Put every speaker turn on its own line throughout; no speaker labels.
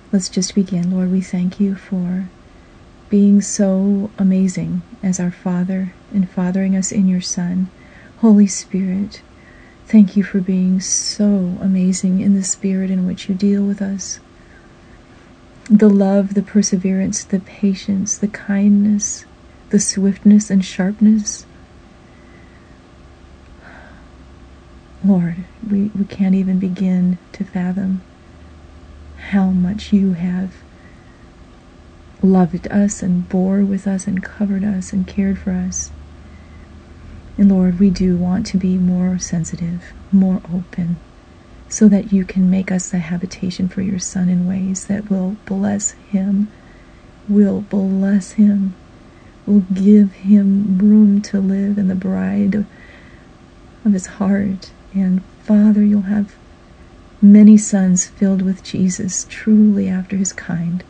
Let's just begin. Lord, we thank you for being so amazing as our Father and fathering us in your Son. Holy Spirit, thank you for being so amazing in the spirit in which you deal with us. The love, the perseverance, the patience, the kindness, the swiftness and sharpness. Lord, we can't even begin to fathom how much you have loved us and bore with us and covered us and cared for us. And Lord, we do want to be more sensitive, more open, so that you can make us a habitation for your Son in ways that will bless him, will give him room to live in the bride of his heart. And Father, you'll have many sons filled with Jesus, truly after his kind.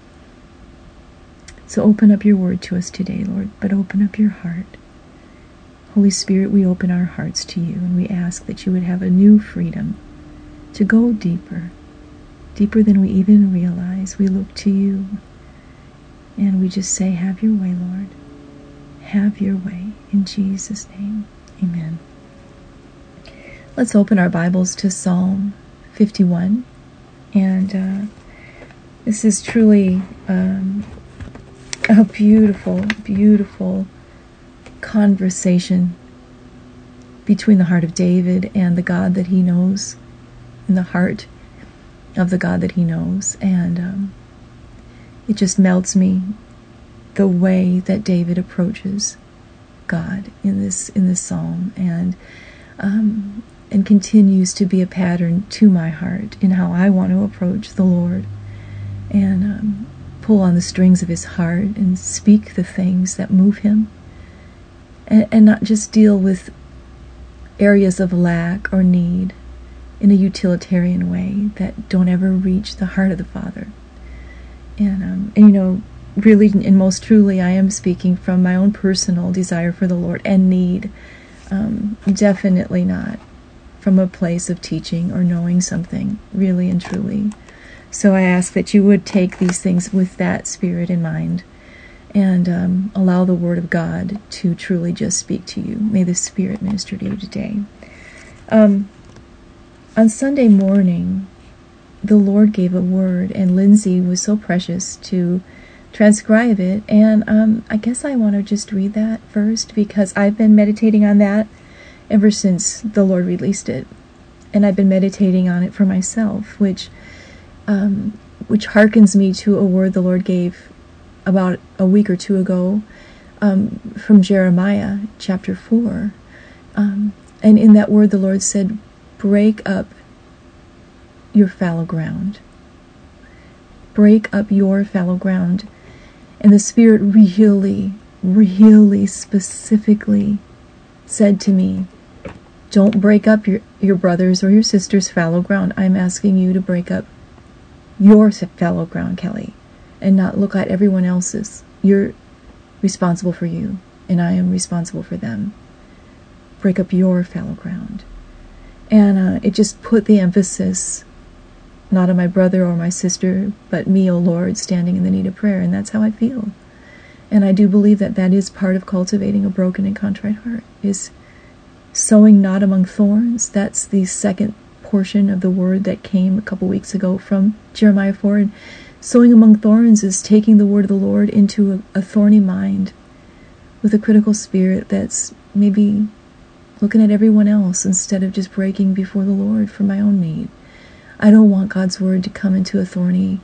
So open up your word to us today, Lord, but open up your heart. Holy Spirit, we open our hearts to you, and we ask that you would have a new freedom to go deeper than we even realize. We look to you, and we just say, have your way, Lord. Have your way. In Jesus' name, amen. Let's open our Bibles to Psalm 51. And this is truly a beautiful, beautiful conversation between the heart of David and the God that he knows, in the heart of the God that he knows. And it just melts me, the way that David approaches God in this psalm, and continues to be a pattern to my heart in how I want to approach the Lord, and pull on the strings of his heart and speak the things that move him, and not just deal with areas of lack or need in a utilitarian way that don't ever reach the heart of the Father. And really and most truly, I am speaking from my own personal desire for the Lord and need, definitely not from a place of teaching or knowing something, really and truly. So I ask that you would take these things with that spirit in mind, and allow the Word of God to truly just speak to you. May the Spirit minister to you today. On Sunday morning, the Lord gave a word, and Lindsay was so precious to transcribe it. And I guess I want to just read that first, because I've been meditating on that ever since the Lord released it. And I've been meditating on it for myself, which harkens me to a word the Lord gave about a week or two ago, from Jeremiah chapter 4. And in that word, the Lord said, break up your fallow ground. Break up your fallow ground. And the Spirit really, really specifically said to me, don't break up your brother's or your sister's fallow ground. I'm asking you to break up your fallow ground, Kelly, and not look at everyone else's. You're responsible for you, and I am responsible for them. Break up your fallow ground. And it just put the emphasis not on my brother or my sister, but me, O Lord, standing in the need of prayer. And that's how I feel. And I do believe that that is part of cultivating a broken and contrite heart, is sowing not among thorns. That's the second portion of the word that came a couple weeks ago from Jeremiah 4. And sowing among thorns is taking the word of the Lord into a thorny mind with a critical spirit that's maybe looking at everyone else instead of just breaking before the Lord for my own need. I don't want God's word to come into a thorny,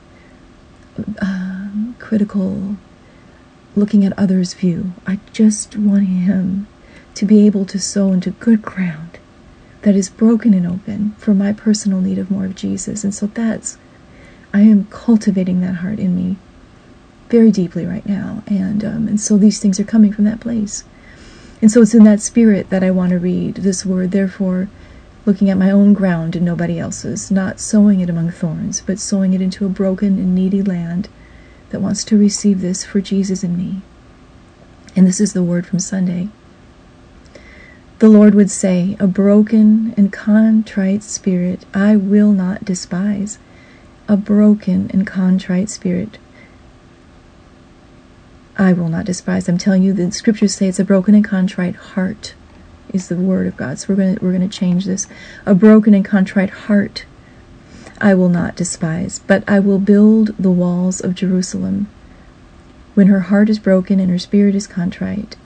critical, looking at others' view. I just want him to be able to sow into good ground that is broken and open for my personal need of more of Jesus. And so I am cultivating that heart in me very deeply right now. And so these things are coming from that place. And so it's in that spirit that I want to read this word. Therefore, looking at my own ground and nobody else's, not sowing it among thorns, but sowing it into a broken and needy land that wants to receive this for Jesus and me. And this is the word from Sunday. The Lord would say, a broken and contrite spirit I will not despise. a broken and contrite spirit I will not despise. I'm telling you, the scriptures say it's a broken and contrite heart is the word of God. So we're going to change this. A broken and contrite heart I will not despise, but I will build the walls of Jerusalem. When her heart is broken and her spirit is contrite.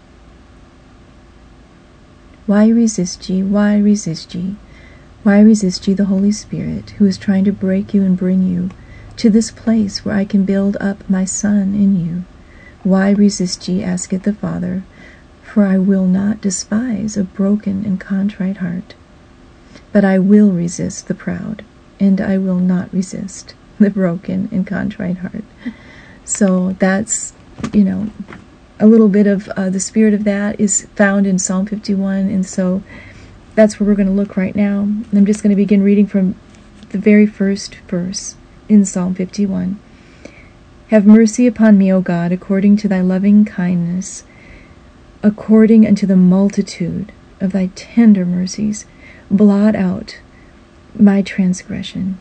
Why resist ye? Why resist ye? Why resist ye the Holy Spirit, who is trying to break you and bring you to this place where I can build up my Son in you? Why resist ye, asketh the Father, for I will not despise a broken and contrite heart. But I will resist the proud, and I will not resist the broken and contrite heart. So that's, a little bit of the spirit of that is found in Psalm 51, and so that's where we're going to look right now. I'm just going to begin reading from the very first verse in Psalm 51. Have mercy upon me, O God, according to thy loving kindness, according unto the multitude of thy tender mercies. Blot out my transgression.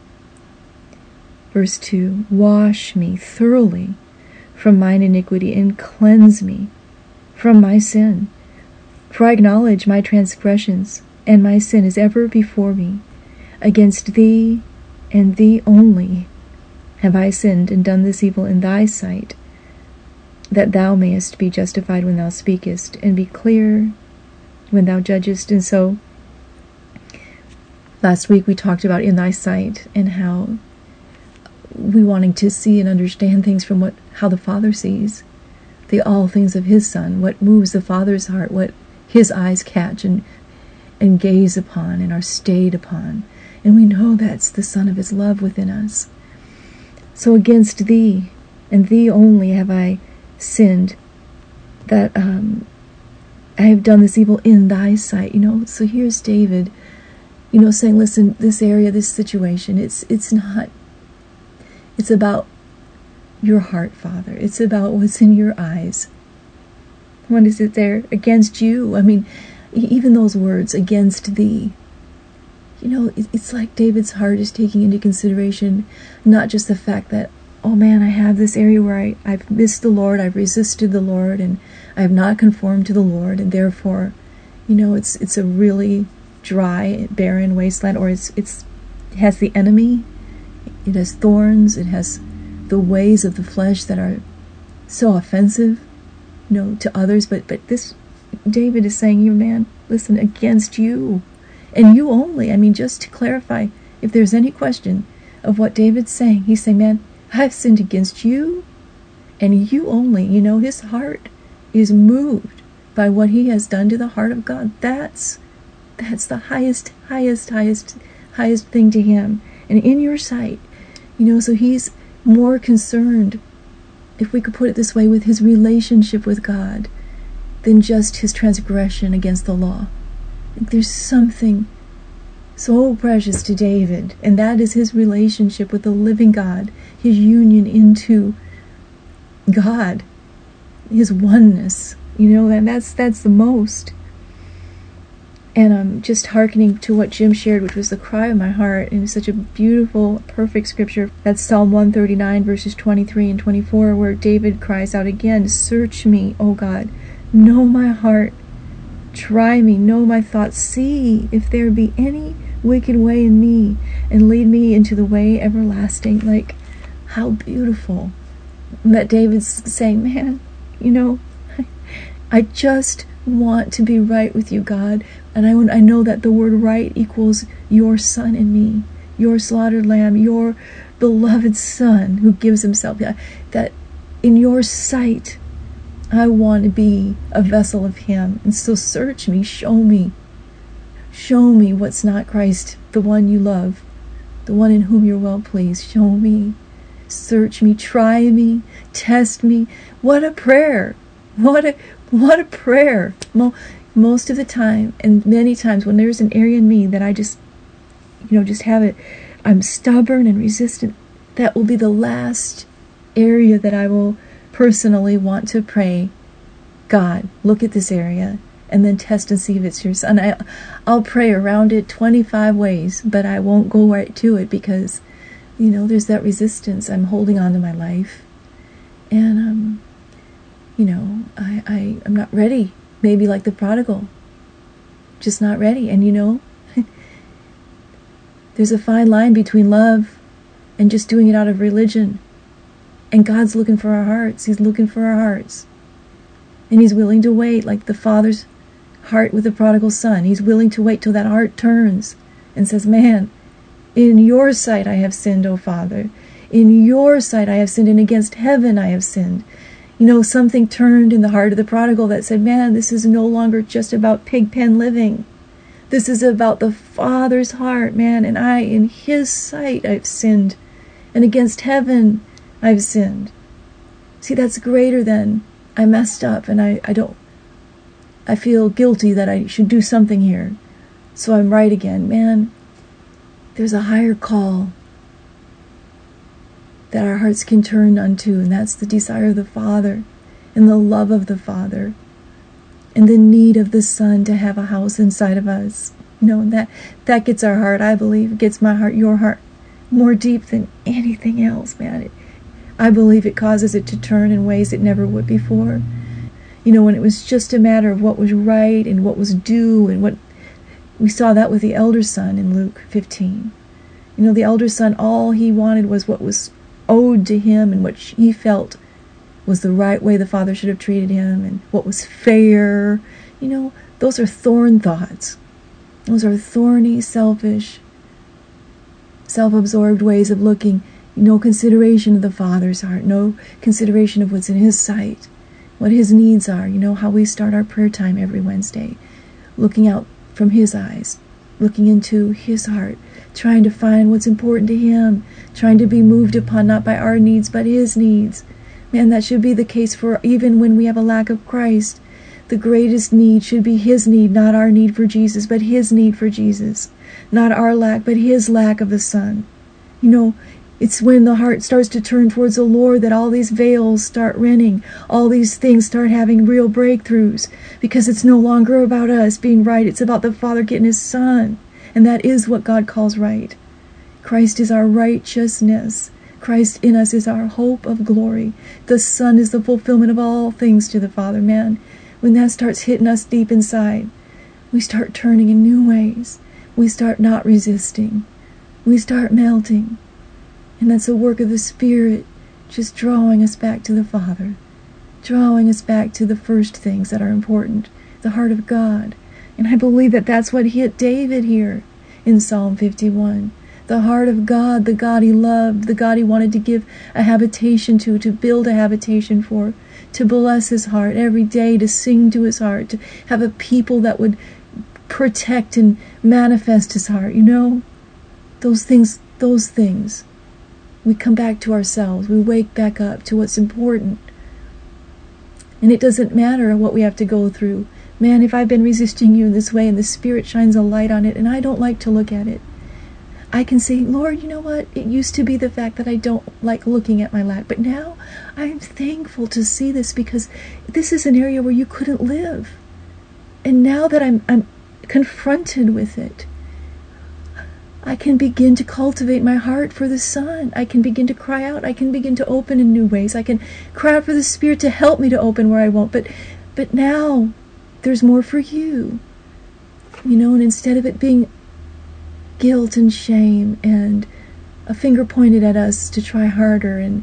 Verse 2, wash me thoroughly from mine iniquity, and cleanse me from my sin. For I acknowledge my transgressions, and my sin is ever before me. Against thee, and thee only, have I sinned and done this evil in thy sight, that thou mayest be justified when thou speakest, and be clear when thou judgest. And so, last week we talked about in thy sight, and how we wanting to see and understand things from how the Father sees, all things of his Son, what moves the Father's heart, what his eyes catch and gaze upon and are stayed upon. And we know that's the Son of his love within us. So against thee, and thee only, have I sinned, that I have done this evil in thy sight. So here's David, saying, listen, this area, this situation, it's not, it's about your heart, Father. It's about what's in your eyes. What is it there? Against you. I mean, even those words, against thee. It's like David's heart is taking into consideration not just the fact that, oh man, I have this area where I've missed the Lord, I've resisted the Lord, and I have not conformed to the Lord, and therefore, it's a really dry, barren wasteland, or it has the enemy, it has thorns, it has the ways of the flesh that are so offensive, to others. But this, David is saying, man, listen, against you, and you only. I mean, just to clarify, if there's any question of what David's saying, he's saying, man, I've sinned against you, and you only. His heart is moved by what he has done to the heart of God. That's the highest thing to him. And in your sight, so he's more concerned, if we could put it this way, with his relationship with God than just his transgression against the law. There's something so precious to David, and that is his relationship with the living God, his union into God, his oneness, and that's the most. And I'm just hearkening to what Jim shared, which was the cry of my heart, and it's such a beautiful, perfect scripture. That's Psalm 139, verses 23 and 24, where David cries out again, search me, O God, know my heart, try me, know my thoughts, see if there be any wicked way in me, and lead me into the way everlasting. Like, how beautiful that David's saying, man, I just want to be right with you, God, and I know that the word right equals your Son in me, your slaughtered lamb, your beloved Son who gives himself, that in your sight I want to be a vessel of him. And so search me, show me what's not Christ, the one you love, the one in whom you're well pleased. Show me, search me, try me, test me. What a prayer! What a prayer! Most of the time, and many times when there's an area in me that I just have it, I'm stubborn and resistant, that will be the last area that I will personally want to pray, God, look at this area, and then test and see if it's your Son. I'll pray around it 25 ways, but I won't go right to it, because there's that resistance. I'm holding on to my life. And, I'm not ready. Maybe like the prodigal. Just not ready. And, there's a fine line between love and just doing it out of religion. And God's looking for our hearts. He's looking for our hearts. And He's willing to wait, like the Father's heart with the prodigal son. He's willing to wait till that heart turns and says, man, in your sight I have sinned, O Father. In your sight I have sinned, and against heaven I have sinned. Something turned in the heart of the prodigal that said, man, this is no longer just about pig pen living. This is about the Father's heart, man, and I, in His sight, I've sinned, and against heaven I've sinned. See, that's greater than I messed up, and I feel guilty that I should do something here, so I'm right again. Man, there's a higher call that our hearts can turn unto, and that's the desire of the Father, and the love of the Father, and the need of the Son to have a house inside of us. And that gets our heart, I believe. It gets my heart, your heart, more deep than anything else, man. I believe it causes it to turn in ways it never would before. When it was just a matter of what was right and what was due, and what we saw that with the elder son in Luke 15. The elder son, all he wanted was what was owed to him and what he felt was the right way the Father should have treated him and what was fair. Those are thorn thoughts. Those are thorny, selfish, self-absorbed ways of looking. No consideration of the Father's heart. No consideration of what's in His sight. What His needs are. How we start our prayer time every Wednesday. Looking out from His eyes. Looking into His heart. Trying to find what's important to Him. Trying to be moved upon not by our needs but His needs. Man, that should be the case for even when we have a lack of Christ. The greatest need should be His need, not our need for Jesus, but His need for Jesus. Not our lack, but His lack of the Son. It's when the heart starts to turn towards the Lord that all these veils start rending. All these things start having real breakthroughs. Because it's no longer about us being right. It's about the Father getting His Son. And that is what God calls right. Christ is our righteousness. Christ in us is our hope of glory. The Son is the fulfillment of all things to the Father. Man, when that starts hitting us deep inside, we start turning in new ways. We start not resisting. We start melting. And that's a work of the Spirit, just drawing us back to the Father, drawing us back to the first things that are important, the heart of God. And I believe that that's what hit David here in Psalm 51. The heart of God, the God He loved, the God He wanted to give a habitation to build a habitation for, to bless His heart every day, to sing to His heart, to have a people that would protect and manifest His heart. Those things. We come back to ourselves. We wake back up to what's important. And it doesn't matter what we have to go through. Man, if I've been resisting You in this way and the Spirit shines a light on it and I don't like to look at it, I can say, Lord, you know what? It used to be the fact that I don't like looking at my lack. But now I'm thankful to see this because this is an area where You couldn't live. And now that I'm confronted with it, I can begin to cultivate my heart for the Son. I can begin to cry out. I can begin to open in new ways. I can cry out for the Spirit to help me to open where I won't. But now there's more for You. And instead of it being guilt and shame and a finger pointed at us to try harder, and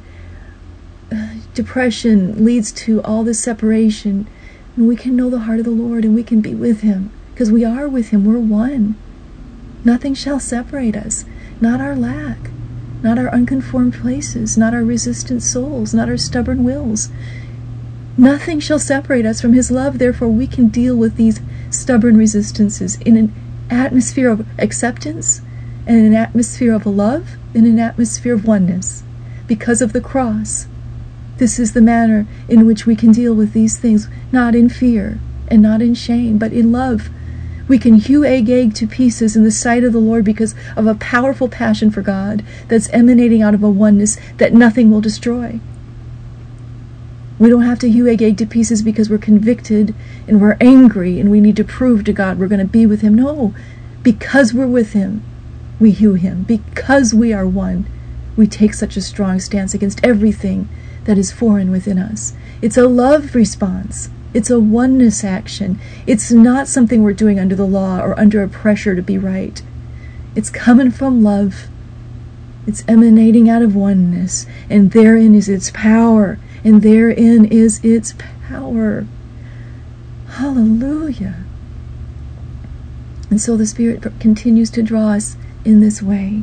depression leads to all this separation, and we can know the heart of the Lord and we can be with Him because we are with Him. We're one. Nothing shall separate us, not our lack, not our unconformed places, not our resistant souls, not our stubborn wills. Nothing shall separate us from His love. Therefore, we can deal with these stubborn resistances in an atmosphere of acceptance, and an atmosphere of love, and an atmosphere of oneness. Because of the cross, this is the manner in which we can deal with these things, not in fear and not in shame, but in love. We can hew Agag to pieces in the sight of the Lord because of a powerful passion for God that's emanating out of a oneness that nothing will destroy. We don't have to hew Agag to pieces because we're convicted and we're angry and we need to prove to God we're going to be with Him. No, because we're with Him, we hew him. Because we are one, we take such a strong stance against everything that is foreign within us. It's a love response. It's a oneness action. It's not something we're doing under the law or under a pressure to be right. It's coming from love. It's emanating out of oneness, and therein is its power, and therein is its power. Hallelujah. And so the Spirit continues to draw us in this way.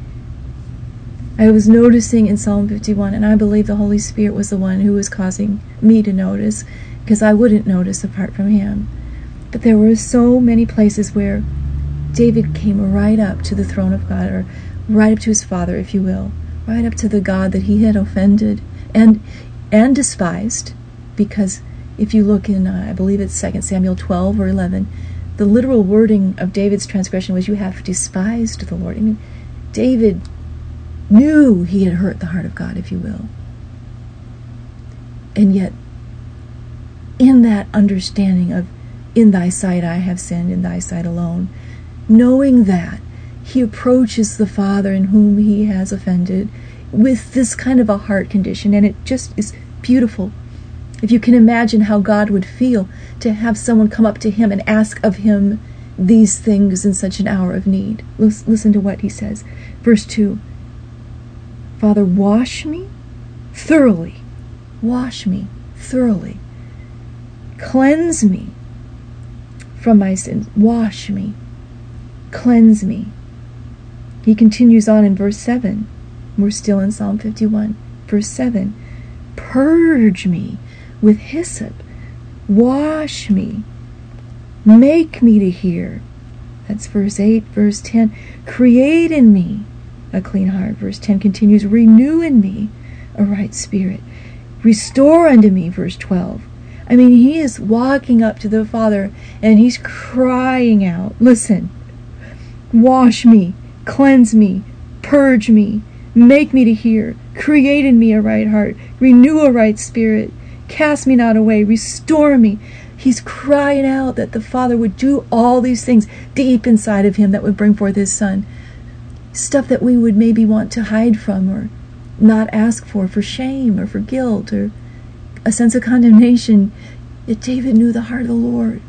I was noticing in Psalm 51, and I believe the Holy Spirit was the one who was causing me to notice, because I wouldn't notice apart from Him. But there were so many places where David came right up to the throne of God, or right up to his father, if you will, right up to the God that he had offended and despised. Because if you look in, I believe it's 2 Samuel 12 or 11, the literal wording of David's transgression was, "You have despised the Lord." I mean, David knew he had hurt the heart of God, if you will. And yet, in that understanding of, in thy sight I have sinned, in thy sight alone, knowing that, he approaches the Father in whom he has offended with this kind of a heart condition, and it just is beautiful. If you can imagine how God would feel to have someone come up to him and ask of him these things in such an hour of need. Listen to what he says. Verse 2, "Father, wash me thoroughly. Wash me thoroughly. Cleanse me from my sins. Wash me. Cleanse me." He continues on in verse 7. We're still in Psalm 51. Verse 7. "Purge me with hyssop. Wash me. Make me to hear." That's verse 8. Verse 10. "Create in me a clean heart." Verse 10 continues, "Renew in me a right spirit. Restore unto me." Verse 12. I mean, he is walking up to the Father and he's crying out, listen, wash me, cleanse me, purge me, make me to hear, create in me a right heart, renew a right spirit, cast me not away, restore me. He's crying out that the Father would do all these things deep inside of him that would bring forth his Son. Stuff that we would maybe want to hide from or not ask for shame or for guilt or a sense of condemnation. Yet David knew the heart of the Lord.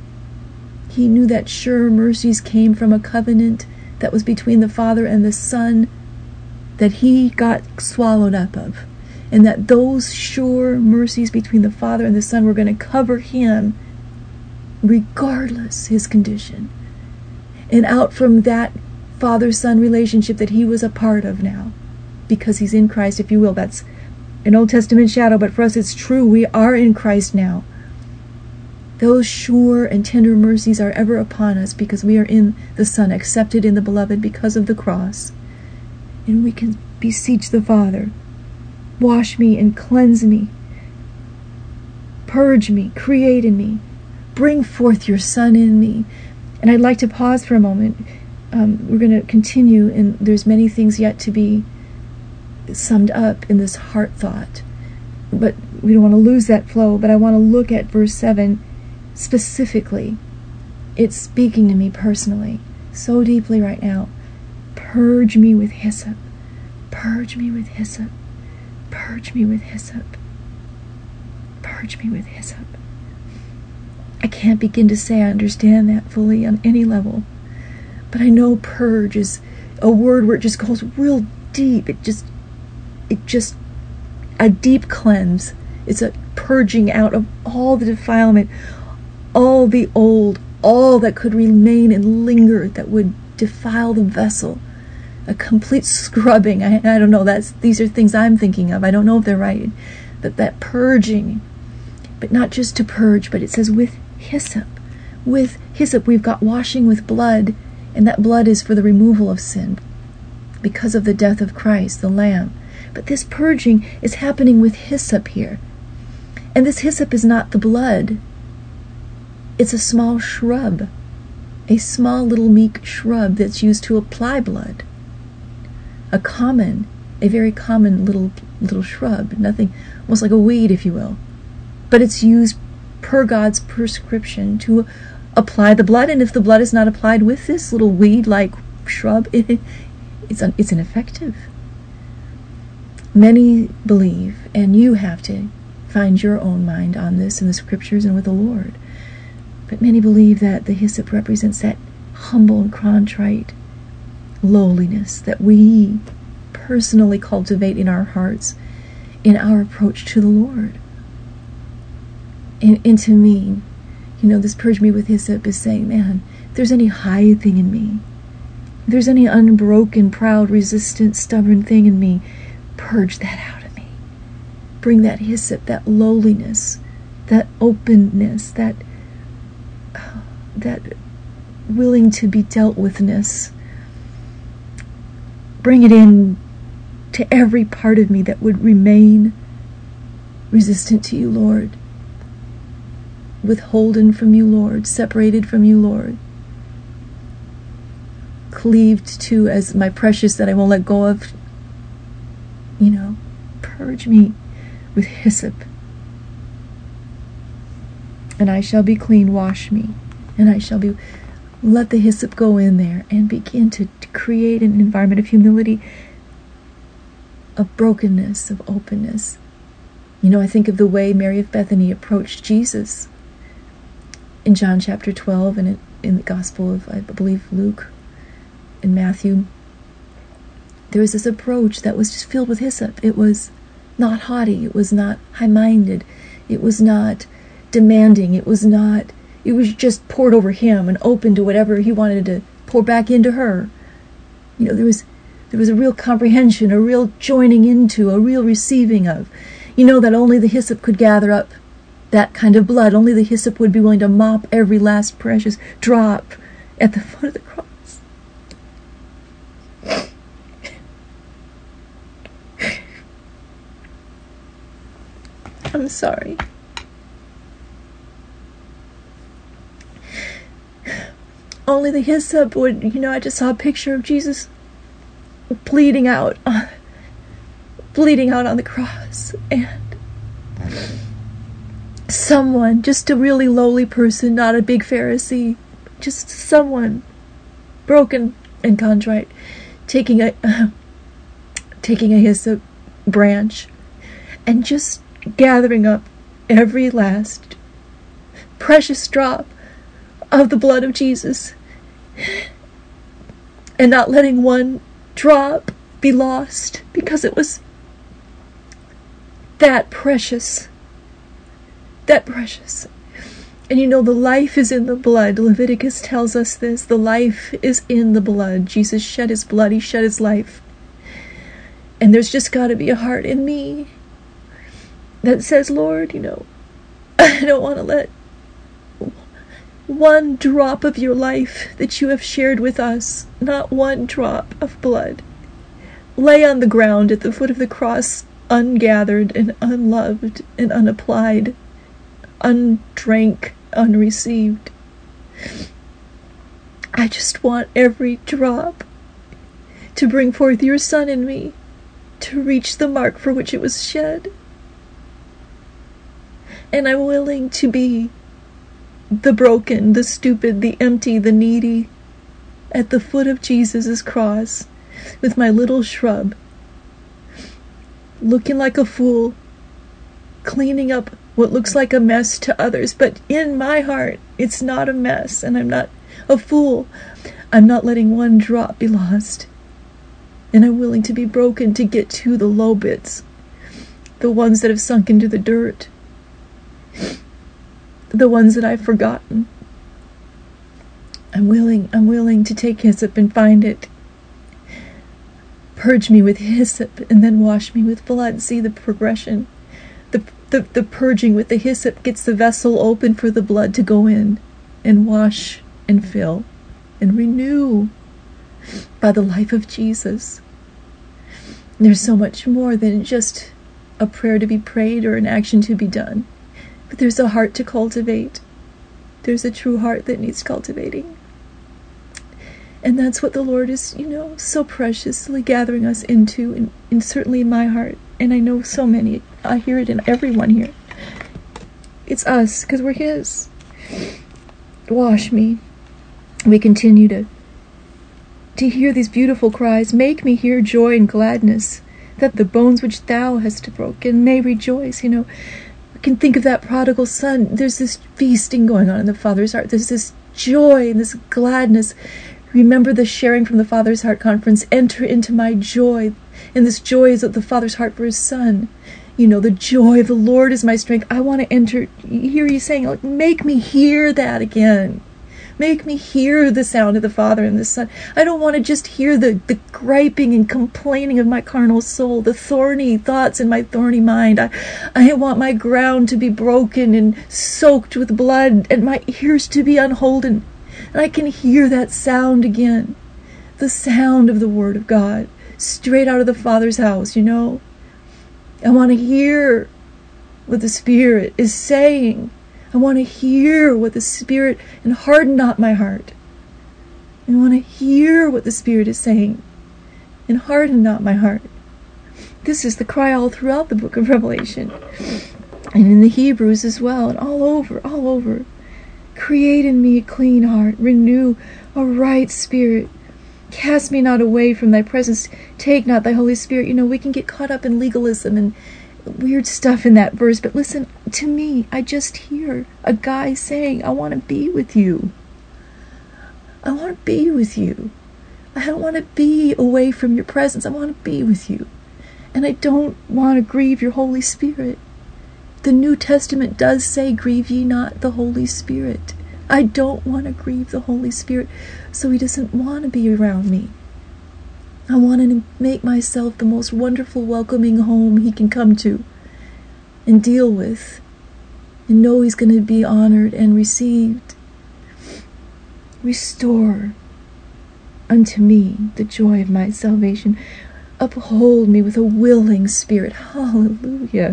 He knew that sure mercies came from a covenant that was between the Father and the Son that he got swallowed up of. And that those sure mercies between the Father and the Son were going to cover him regardless his condition. And out from that Father-Son relationship that he was a part of now, because he's in Christ, if you will. That's an Old Testament shadow, but for us it's true. We are in Christ now. Those sure and tender mercies are ever upon us because we are in the Son, accepted in the Beloved because of the cross. And we can beseech the Father, wash me and cleanse me, purge me, create in me, bring forth your Son in me. And I'd like to pause for a moment. We're going to continue, and there's many things yet to be summed up in this heart thought. But we don't want to lose that flow, but I want to look at verse 7 specifically. It's speaking to me personally, so deeply right now. Purge me with hyssop. Purge me with hyssop. Purge me with hyssop. Purge me with hyssop. I can't begin to say I understand that fully on any level. But I know purge is a word where it just goes real deep. It just a deep cleanse. It's a purging out of all the defilement, all the old, all that could remain and linger that would defile the vessel. A complete scrubbing. I don't know. These are things I'm thinking of. I don't know if they're right. But that purging. But not just to purge, but it says with hyssop. With hyssop we've got washing with blood. And that blood is for the removal of sin because of the death of Christ, the Lamb. But this purging is happening with hyssop here. And this hyssop is not the blood. It's a small shrub, a small little meek shrub that's used to apply blood. A very common little shrub, nothing, almost like a weed, if you will. But it's used per God's prescription to apply the blood, and if the blood is not applied with this little weed-like shrub, it's ineffective. Many believe, and you have to find your own mind on this in the scriptures and with the Lord, but many believe that the hyssop represents that humble and contrite lowliness that we personally cultivate in our hearts in our approach to the Lord. And to me, this purge me with hyssop is saying, man, if there's any high thing in me, if there's any unbroken, proud, resistant, stubborn thing in me, purge that out of me. Bring that hyssop, that lowliness, that openness, that willing to be dealt withness. Bring it in to every part of me that would remain resistant to you, Lord. Withholden from you, Lord. Separated from you, Lord. Cleaved to as my precious that I won't let go of. Purge me with hyssop. And I shall be clean. Wash me. And I shall be... Let the hyssop go in there and begin to create an environment of humility, of brokenness, of openness. I think of the way Mary of Bethany approached Jesus in John chapter 12 and in the Gospel of, I believe, Luke and Matthew. There was this approach that was just filled with hyssop. It was not haughty. It was not high-minded. It was not demanding. It was just poured over him and open to whatever he wanted to pour back into her. There was a real comprehension, a real joining into, a real receiving of. That only the hyssop could gather up that kind of blood. Only the hyssop would be willing to mop every last precious drop at the foot of the cross. I'm sorry. Only the hyssop would, I just saw a picture of Jesus bleeding out on the cross, and someone, just a really lowly person, not a big Pharisee, just someone broken and contrite, taking a hyssop branch and just gathering up every last precious drop of the blood of Jesus, and not letting one drop be lost, because it was that precious. And the life is in the blood. Leviticus tells us this. The life is in the blood. Jesus shed his blood. He shed his life. And there's just got to be a heart in me that says, Lord, I don't want to let one drop of your life that you have shared with us, not one drop of blood, lay on the ground at the foot of the cross, ungathered and unloved and unapplied, undrank, unreceived. I just want every drop to bring forth your Son in me, to reach the mark for which it was shed. And I'm willing to be the broken, the stupid, the empty, the needy, at the foot of Jesus' cross, with my little shrub, looking like a fool, cleaning up what looks like a mess to others, but in my heart, it's not a mess, and I'm not a fool. I'm not letting one drop be lost, and I'm willing to be broken to get to the low bits, the ones that have sunk into the dirt, the ones that I've forgotten. I'm willing to take hyssop and find it. Purge me with hyssop and then wash me with blood. See the progression. The purging with the hyssop gets the vessel open for the blood to go in and wash and fill and renew by the life of Jesus. There's so much more than just a prayer to be prayed or an action to be done. But there's a heart to cultivate. There's a true heart that needs cultivating. And that's what the Lord is, so preciously gathering us into, and certainly in my heart. And I know so many. I hear it in everyone here. It's us, because we're His. Wash me. We continue to hear these beautiful cries. Make me hear joy and gladness, that the bones which thou hast broken may rejoice. We can think of that prodigal son. There's this feasting going on in the Father's heart. There's this joy and this gladness. Remember the sharing from the Father's Heart Conference. Enter into my joy. And this joy is of the Father's heart for his son. The joy of the Lord is my strength. I want to enter. Hear you saying, make me hear that again. Make me hear the sound of the Father and the Son. I don't want to just hear the griping and complaining of my carnal soul, the thorny thoughts in my thorny mind. I want my ground to be broken and soaked with blood and my ears to be unholden. And I can hear that sound again. The sound of the Word of God, straight out of the Father's house, I want to hear what the Spirit is saying. I want to hear what the Spirit, and harden not my heart. I want to hear what the Spirit is saying, and harden not my heart. This is the cry all throughout the book of Revelation, and in the Hebrews as well, and all over. Create in me a clean heart, renew a right spirit. Cast me not away from thy presence. Take not thy Holy Spirit. We can get caught up in legalism and weird stuff in that verse, but listen to me. I just hear a guy saying, I want to be with you. I want to be with you. I don't want to be away from your presence. I want to be with you. And I don't want to grieve your Holy Spirit. The New Testament does say, grieve ye not the Holy Spirit. I don't want to grieve the Holy Spirit, so he doesn't want to be around me. I want to make myself the most wonderful, welcoming home he can come to and deal with, and know he's going to be honored and received. Restore unto me the joy of my salvation. Uphold me with a willing spirit. Hallelujah.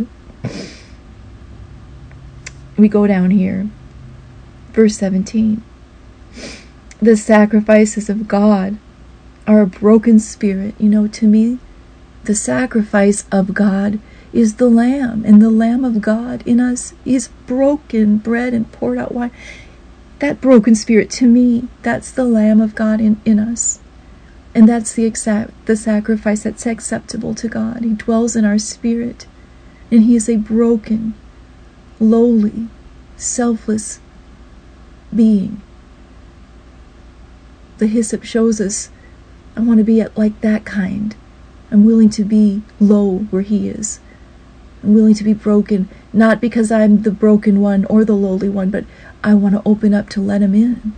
We go down here. Verse 17. The sacrifices of God are a broken spirit. To me, the sacrifice of God is the Lamb, and the Lamb of God in us is broken bread and poured out wine. That broken spirit, to me, that's the Lamb of God in us. And that's the sacrifice that's acceptable to God. He dwells in our spirit, and he is a broken, lowly, selfless being. The hyssop shows us, I want to be like that kind. I'm willing to be low where he is. I'm willing to be broken, not because I'm the broken one or the lowly one, but I want to open up to let him in.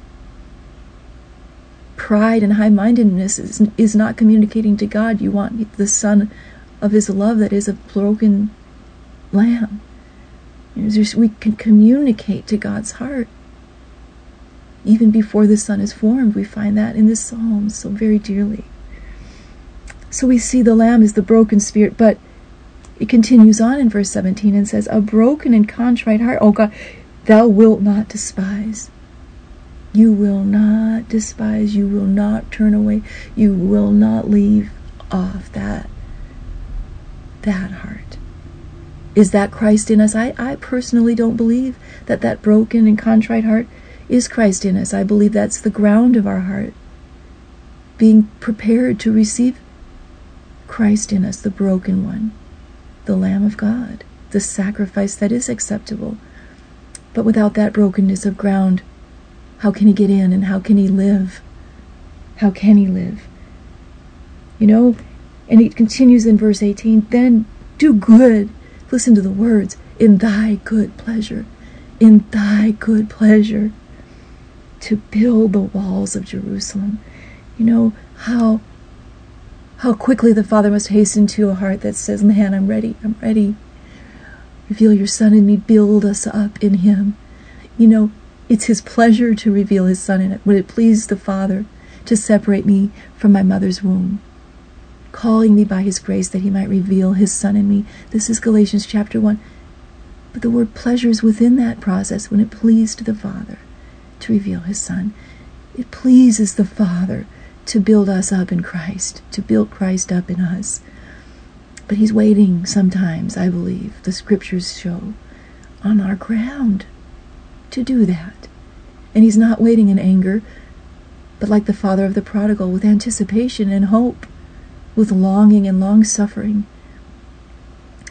Pride and high-mindedness is not communicating to God. You want the Son of his love that is a broken lamb. We can communicate to God's heart. Even before the Son is formed, we find that in this psalm so very dearly. So we see the Lamb is the broken spirit, but it continues on in verse 17 and says, a broken and contrite heart, oh God, thou wilt not despise. You will not despise. You will not turn away. You will not leave off that heart. Is that Christ in us? I personally don't believe that broken and contrite heart is Christ in us. I believe that's the ground of our heart, being prepared to receive Christ in us, the broken one, the Lamb of God, the sacrifice that is acceptable. But without that brokenness of ground, how can he get in, and how can he live? How can he live? And he continues in verse 18, then do good. Listen to the words, in thy good pleasure, in thy good pleasure, to build the walls of Jerusalem. How quickly the Father must hasten to a heart that says, man, I'm ready. Reveal your Son in me, build us up in him. It's his pleasure to reveal his Son in it. Would it please the Father to separate me from my mother's womb, calling me by his grace that he might reveal his Son in me? This is Galatians chapter 1. But the word pleasure is within that process. When it pleased the Father to reveal his Son, it pleases the Father to build us up in Christ, to build Christ up in us. But he's waiting sometimes, I believe, the scriptures show, on our ground to do that. And he's not waiting in anger, but like the father of the prodigal, with anticipation and hope, with longing and long-suffering,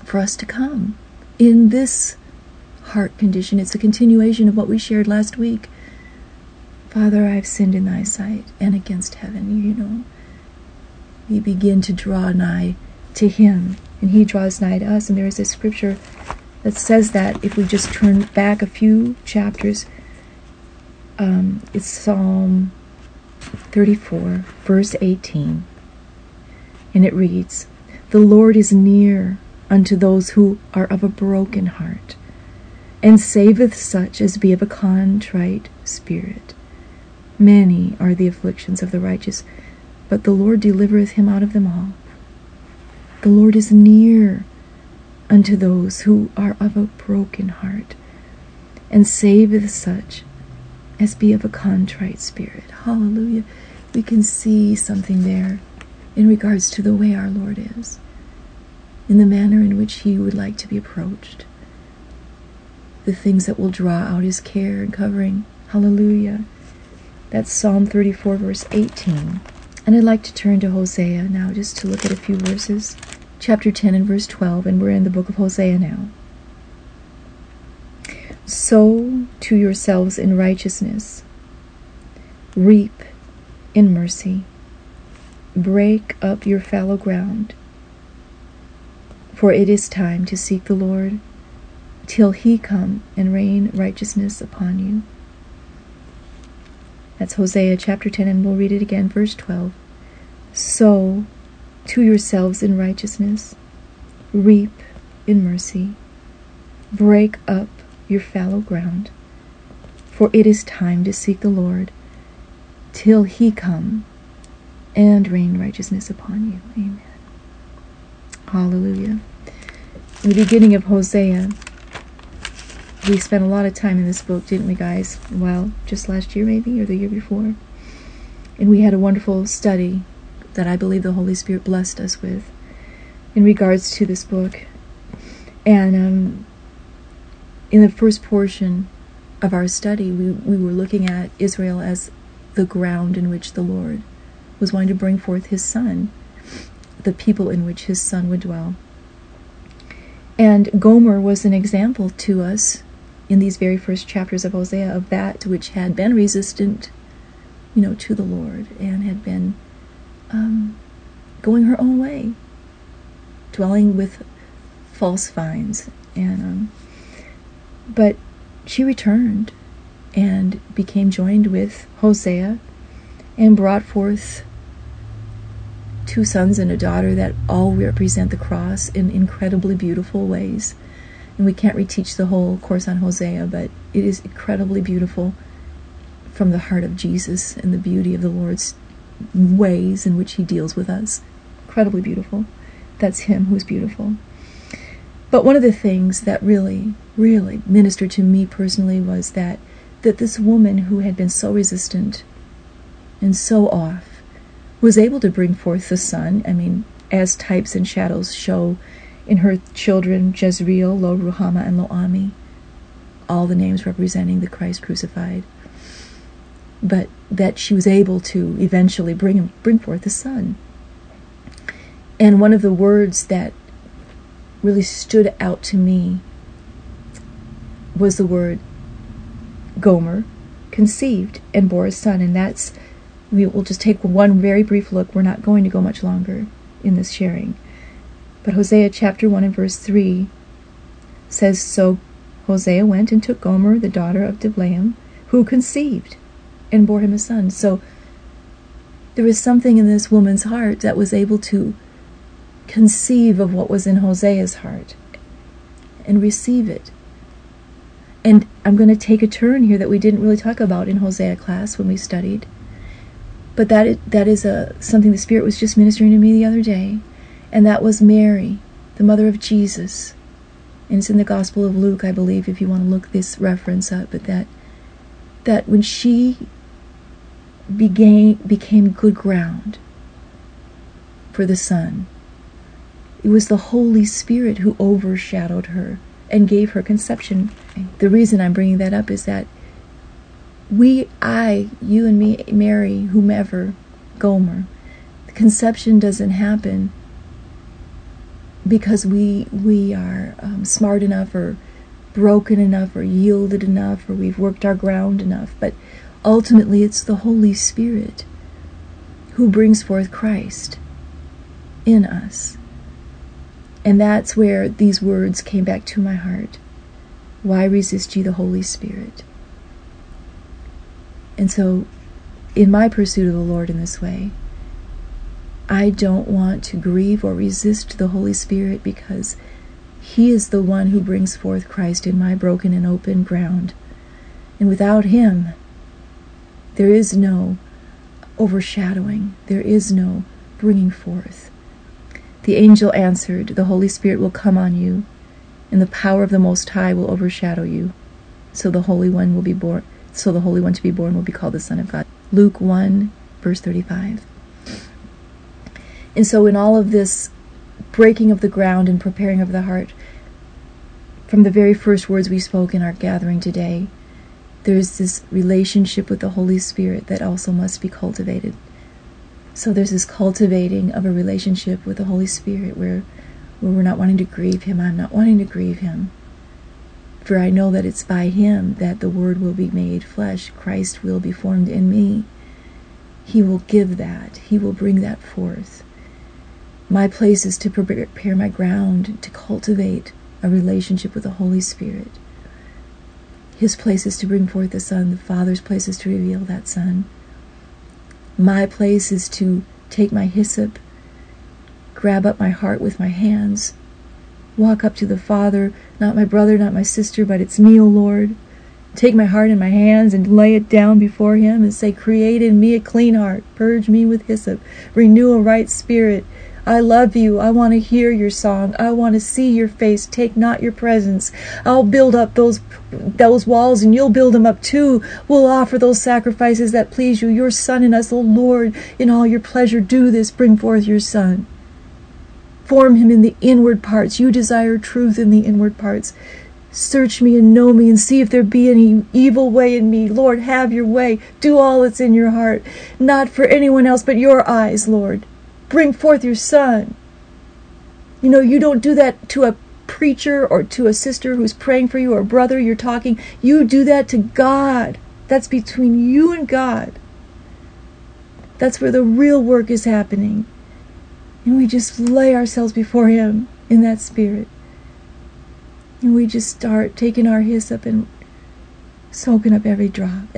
for us to come in this heart condition. It's a continuation of what we shared last week. Father, I've sinned in thy sight and against heaven. We begin to draw nigh to him, and he draws nigh to us. And there is a scripture that says that if we just turn back a few chapters, it's Psalm 34, verse 18. And it reads, "The Lord is near unto those who are of a broken heart, and saveth such as be of a contrite spirit. Many are the afflictions of the righteous, but the Lord delivereth him out of them all." The Lord is near unto those who are of a broken heart, and saveth such as be of a contrite spirit. Hallelujah. We can see something there in regards to the way our Lord is, in the manner in which he would like to be approached, the things that will draw out his care and covering. Hallelujah. That's Psalm 34, verse 18. And I'd like to turn to Hosea now, just to look at a few verses. Chapter 10 and verse 12, and we're in the book of Hosea now. "Sow to yourselves in righteousness, reap in mercy, break up your fallow ground, for it is time to seek the Lord, till he come and rain righteousness upon you." That's Hosea chapter 10, and we'll read it again, verse 12. "Sow to yourselves in righteousness, reap in mercy, break up your fallow ground, for it is time to seek the Lord, till he come and rain righteousness upon you." Amen. Hallelujah. In the beginning of Hosea, we spent a lot of time in this book, didn't we, guys? Well, just last year maybe, or the year before. And we had a wonderful study that I believe the Holy Spirit blessed us with in regards to this book. And in the first portion of our study, we were looking at Israel as the ground in which the Lord was wanting to bring forth his Son, the people in which his Son would dwell. And Gomer was an example to us in these very first chapters of Hosea of that which had been resistant, to the Lord, and had been going her own way, dwelling with false vines. And but she returned and became joined with Hosea and brought forth 2 sons and a daughter that all represent the cross in incredibly beautiful ways. And we can't reteach the whole course on Hosea, but it is incredibly beautiful from the heart of Jesus and the beauty of the Lord's ways in which he deals with us. Incredibly beautiful. That's him who's beautiful. But one of the things that really, really ministered to me personally was that this woman who had been so resistant and so off was able to bring forth the Son. I mean, as types and shadows show in her children, Jezreel, Lo-Ruhamah, and Lo-Ami, all the names representing the Christ crucified. But that she was able to eventually bring forth the Son. And one of the words that really stood out to me was the word Gomer conceived and bore a son. And that's, we will just take one very brief look. We're not going to go much longer in this sharing. But Hosea chapter 1 and verse 3 says, "So Hosea went and took Gomer, the daughter of Diblaim, who conceived and bore him a son." So there was something in this woman's heart that was able to conceive of what was in Hosea's heart and receive it. And I'm going to take a turn here that we didn't really talk about in Hosea class when we studied. But that is something the Spirit was just ministering to me the other day. And that was Mary, the mother of Jesus. And it's in the Gospel of Luke, I believe, if you want to look this reference up. But that when she became good ground for the Son, it was the Holy Spirit who overshadowed her and gave her conception. The reason I'm bringing that up is that you and me, Mary, whomever, Gomer, the conception doesn't happen because we are smart enough or broken enough or yielded enough or we've worked our ground enough. But ultimately it's the Holy Spirit who brings forth Christ in us. And that's where these words came back to my heart. Why resist ye the Holy Spirit? And so, in my pursuit of the Lord in this way, I don't want to grieve or resist the Holy Spirit, because He is the one who brings forth Christ in my broken and open ground. And without Him, there is no overshadowing. There is no bringing forth. The angel answered, the Holy Spirit will come on you, and the power of the Most High will overshadow you. So the Holy One will be born. So the Holy One to be born will be called the Son of God. Luke 1, verse 35. And so in all of this breaking of the ground and preparing of the heart, from the very first words we spoke in our gathering today, there's this relationship with the Holy Spirit that also must be cultivated. So there's this cultivating of a relationship with the Holy Spirit where we're not wanting to grieve Him. I'm not wanting to grieve Him. For I know that it's by Him that the Word will be made flesh. Christ will be formed in me. He will give that. He will bring that forth. My place is to prepare my ground, to cultivate a relationship with the Holy Spirit. His place is to bring forth the Son. The Father's place is to reveal that Son. My place is to take my hyssop, grab up my heart with my hands, walk up to the Father, not my brother, not my sister, but it's me, O Lord. Take my heart in my hands and lay it down before Him and say, create in me a clean heart, purge me with hyssop, renew a right spirit. I love you. I want to hear your song. I want to see your face. Take not your presence. I'll build up those walls, and you'll build them up too. We'll offer those sacrifices that please you. Your Son in us, O Lord, in all your pleasure, do this. Bring forth your Son. Form Him in the inward parts. You desire truth in the inward parts. Search me and know me and see if there be any evil way in me. Lord, have your way. Do all that's in your heart. Not for anyone else but your eyes, Lord. Bring forth your Son. You know, you don't do that to a preacher or to a sister who's praying for you or a brother you're talking. You do that to God. That's between you and God. That's where the real work is happening. And we just lay ourselves before Him in that spirit. And we just start taking our hyssop and soaking up every drop,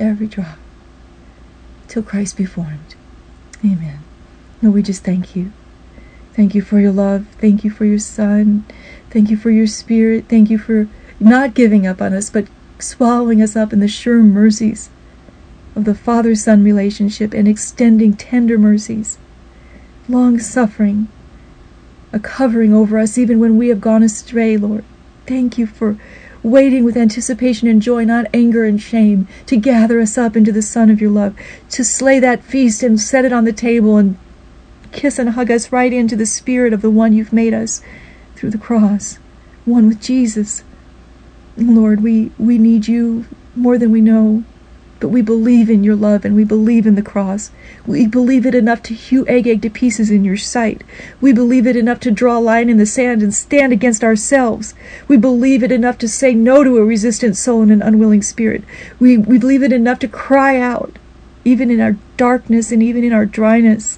till Christ be formed. Amen. Lord, we just thank you. Thank you for your love. Thank you for your Son. Thank you for your Spirit. Thank you for not giving up on us, but swallowing us up in the sure mercies of the Father-Son relationship and extending tender mercies, long-suffering, a covering over us even when we have gone astray, Lord. Thank you for waiting with anticipation and joy, not anger and shame, to gather us up into the Son of your love, to slay that feast and set it on the table and kiss and hug us right into the spirit of the one you've made us through the cross, one with Jesus. Lord, we need you more than we know, but we believe in your love and we believe in the cross. We believe it enough to hew Agag to pieces in your sight. We believe it enough to draw a line in the sand and stand against ourselves. We believe it enough to say no to a resistant soul and an unwilling spirit. We believe it enough to cry out, even in our darkness and even in our dryness.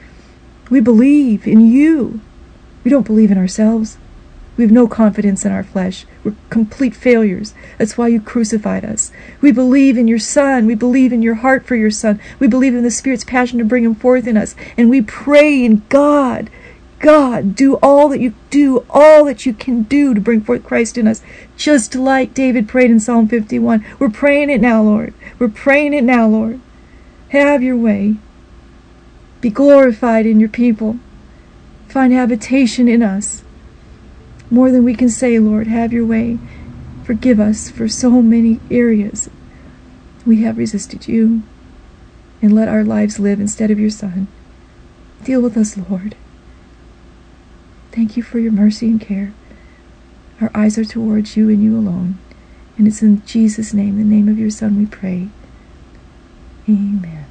We believe in you. We don't believe in ourselves. We have no confidence in our flesh. We're complete failures. That's why you crucified us. We believe in your Son. We believe in your heart for your Son. We believe in the Spirit's passion to bring him forth in us. And we pray in God, do all that you can do to bring forth Christ in us. Just like David prayed in Psalm 51. We're praying it now, Lord. We're praying it now, Lord. Have your way. Be glorified in your people. Find habitation in us. More than we can say, Lord, have your way. Forgive us for so many areas we have resisted you, and let our lives live instead of your Son. Deal with us, Lord. Thank you for your mercy and care. Our eyes are towards you and you alone. And it's in Jesus' name, the name of your Son, we pray. Amen.